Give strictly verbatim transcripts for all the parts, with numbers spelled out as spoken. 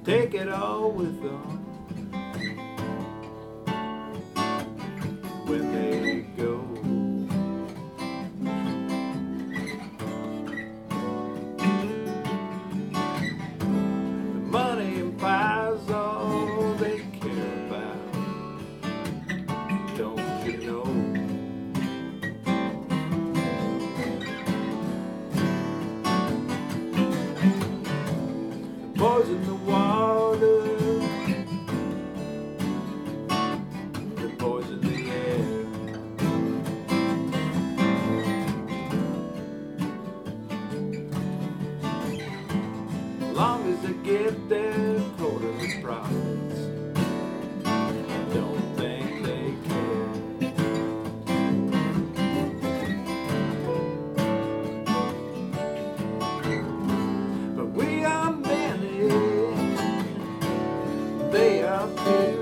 take it all with them when they go. The money and power's all they care about, don't you know? Poison the water, they poison the air. As long as they get their quota of profits, I don't think they care. But we are many, they are few.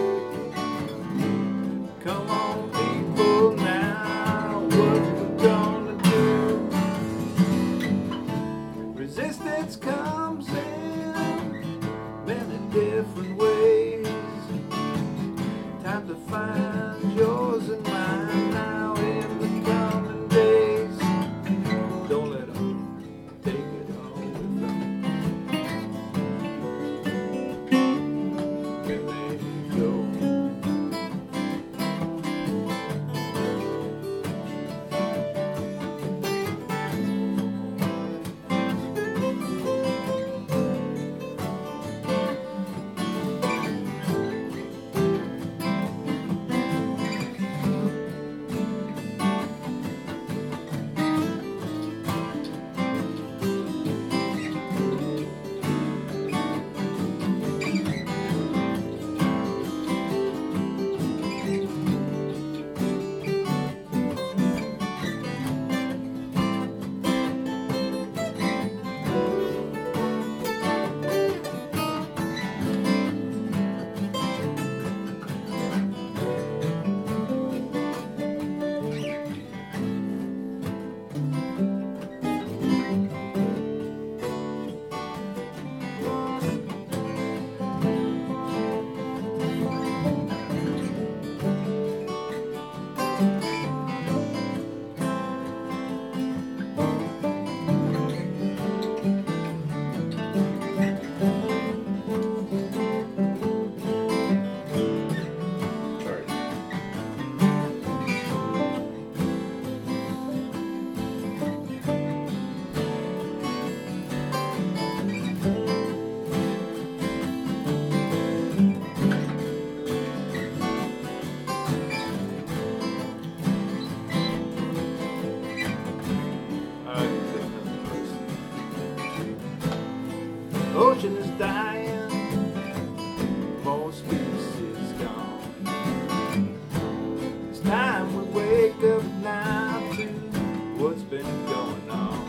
Come on, people, now, what we gonna do? Resistance comes in many different ways. Time to find yours and mine now in the coming days. Don't let them take it all with them when they go. Ocean is dying, most species gone. It's time we wake up now to what's been going on.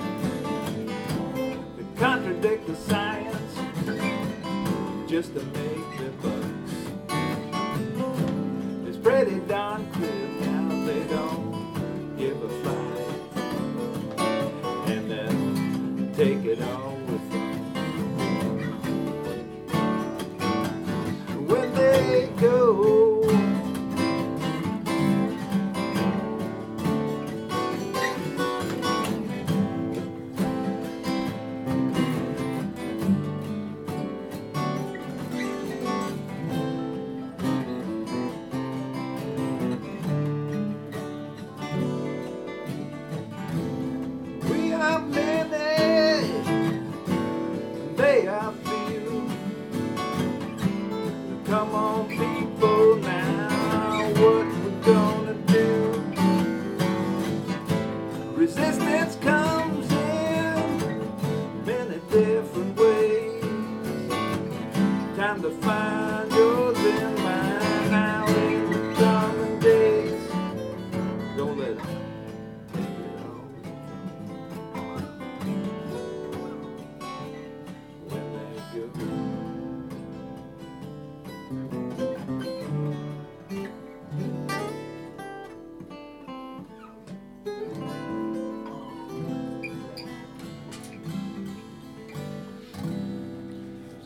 They contradict the science just to make their bucks. It's pretty darn clear now they don't give a flying, and they'll take it all with them when they go. We are many, they are few. Come on, people, now, what we're gonna do? Resistance comes